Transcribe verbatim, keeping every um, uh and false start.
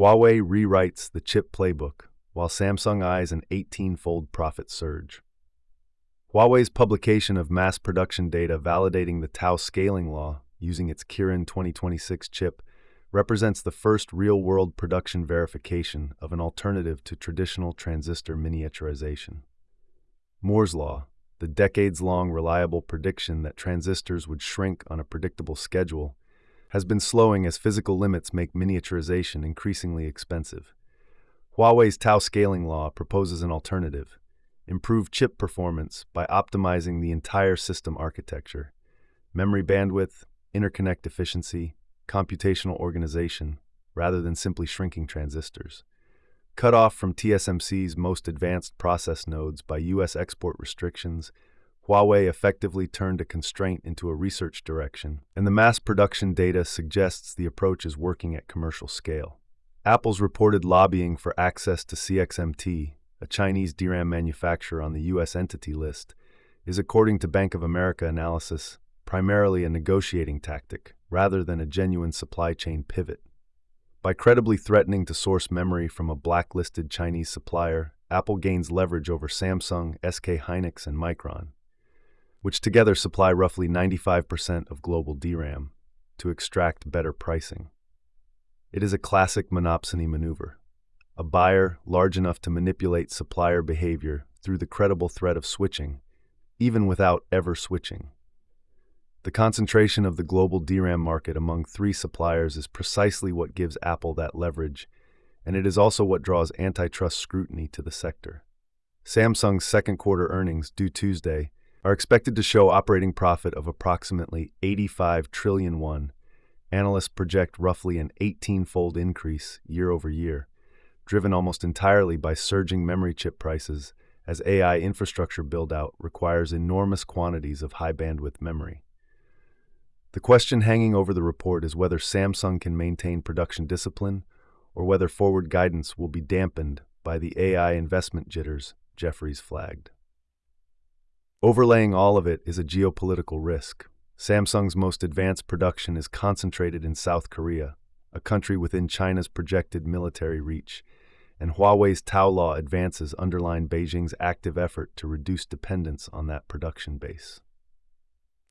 Huawei rewrites the chip playbook, while Samsung eyes an eighteen-fold profit surge. Huawei's publication of mass production data validating the Tau scaling law using its Kirin twenty twenty-six chip represents the first real-world production verification of an alternative to traditional transistor miniaturization. Moore's law, the decades-long reliable prediction that transistors would shrink on a predictable schedule, has been slowing as physical limits make miniaturization increasingly expensive. Huawei's Tau scaling law proposes an alternative: improve chip performance by optimizing the entire system architecture, memory bandwidth, interconnect efficiency, computational organization, rather than simply shrinking transistors. Cut off from T S M C's most advanced process nodes by U S export restrictions, Huawei effectively turned a constraint into a research direction, and the mass production data suggests the approach is working at commercial scale. Apple's reported lobbying for access to C X M T, a Chinese D RAM manufacturer on the U S entity list, is, according to Bank of America analysis, primarily a negotiating tactic rather than a genuine supply chain pivot. By credibly threatening to source memory from a blacklisted Chinese supplier, Apple gains leverage over Samsung, S K Hynix, and Micron, which together supply roughly ninety-five percent of global D RAM, to extract better pricing. It is a classic monopsony maneuver, a buyer large enough to manipulate supplier behavior through the credible threat of switching, even without ever switching. The concentration of the global D RAM market among three suppliers is precisely what gives Apple that leverage, and it is also what draws antitrust scrutiny to the sector. Samsung's second quarter earnings, due Tuesday, are expected to show operating profit of approximately eighty-five trillion won. Analysts project roughly an eighteen-fold increase year over year, driven almost entirely by surging memory chip prices as A I infrastructure build-out requires enormous quantities of high-bandwidth memory. The question hanging over the report is whether Samsung can maintain production discipline or whether forward guidance will be dampened by the A I investment jitters Jefferies flagged. Overlaying all of it is a geopolitical risk. Samsung's most advanced production is concentrated in South Korea, a country within China's projected military reach, and Huawei's Tau law advances underline Beijing's active effort to reduce dependence on that production base.